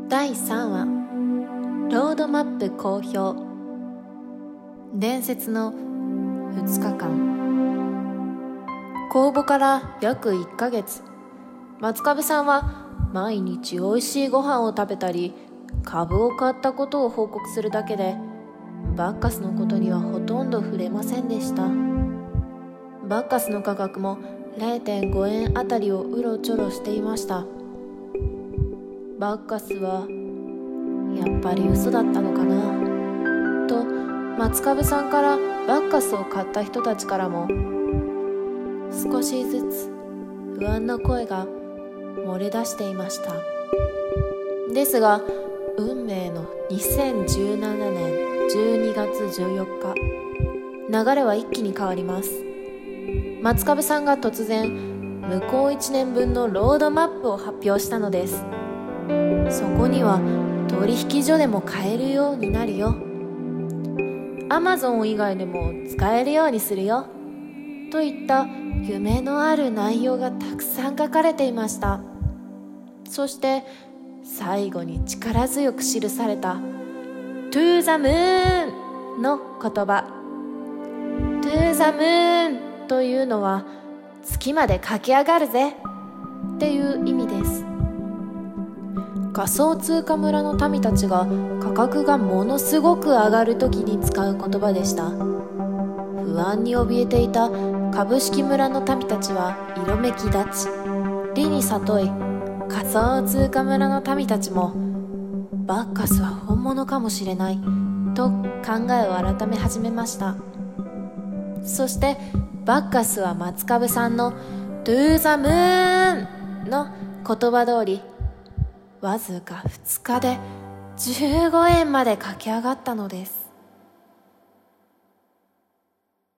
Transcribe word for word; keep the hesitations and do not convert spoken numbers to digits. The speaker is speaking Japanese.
だいさんわロードマップ公表。伝説のふつかかん。公募から約いっかげつ、松壁さんは毎日おいしいご飯を食べたり株を買ったことを報告するだけでバッカスのことにはほとんど触れませんでした。バッカスの価格も れいてんごえんあたりをうろちょろしていました。バッカスはやっぱり嘘だったのかなと、松壁さんからバッカスを買った人たちからも少しずつ不安な声が漏れ出していました。ですが運命のにせんじゅうななねんじゅうにがつじゅうよっか、流れは一気に変わります。松壁さんが突然向こういちねんぶんのロードマップを発表したのです。そこには取引所でも買えるようになるよ、アマゾン以外でも使えるようにするよといった夢のある内容がたくさん書かれていました。そして最後に力強く記された To the moon の言葉。 To the moon というのは月まで駆け上がるぜっていう意味です。仮想通貨村の民たちが価格がものすごく上がる時に使う言葉でした。不安に怯えていた株式村の民たちは色めき立ち、理に悟い仮想通貨村の民たちもバッカスは本物かもしれないと考えを改め始めました。そしてバッカスは松壁さんの To the moon の言葉通りわずかふつかでじゅうごえんまで駆け上がったのです。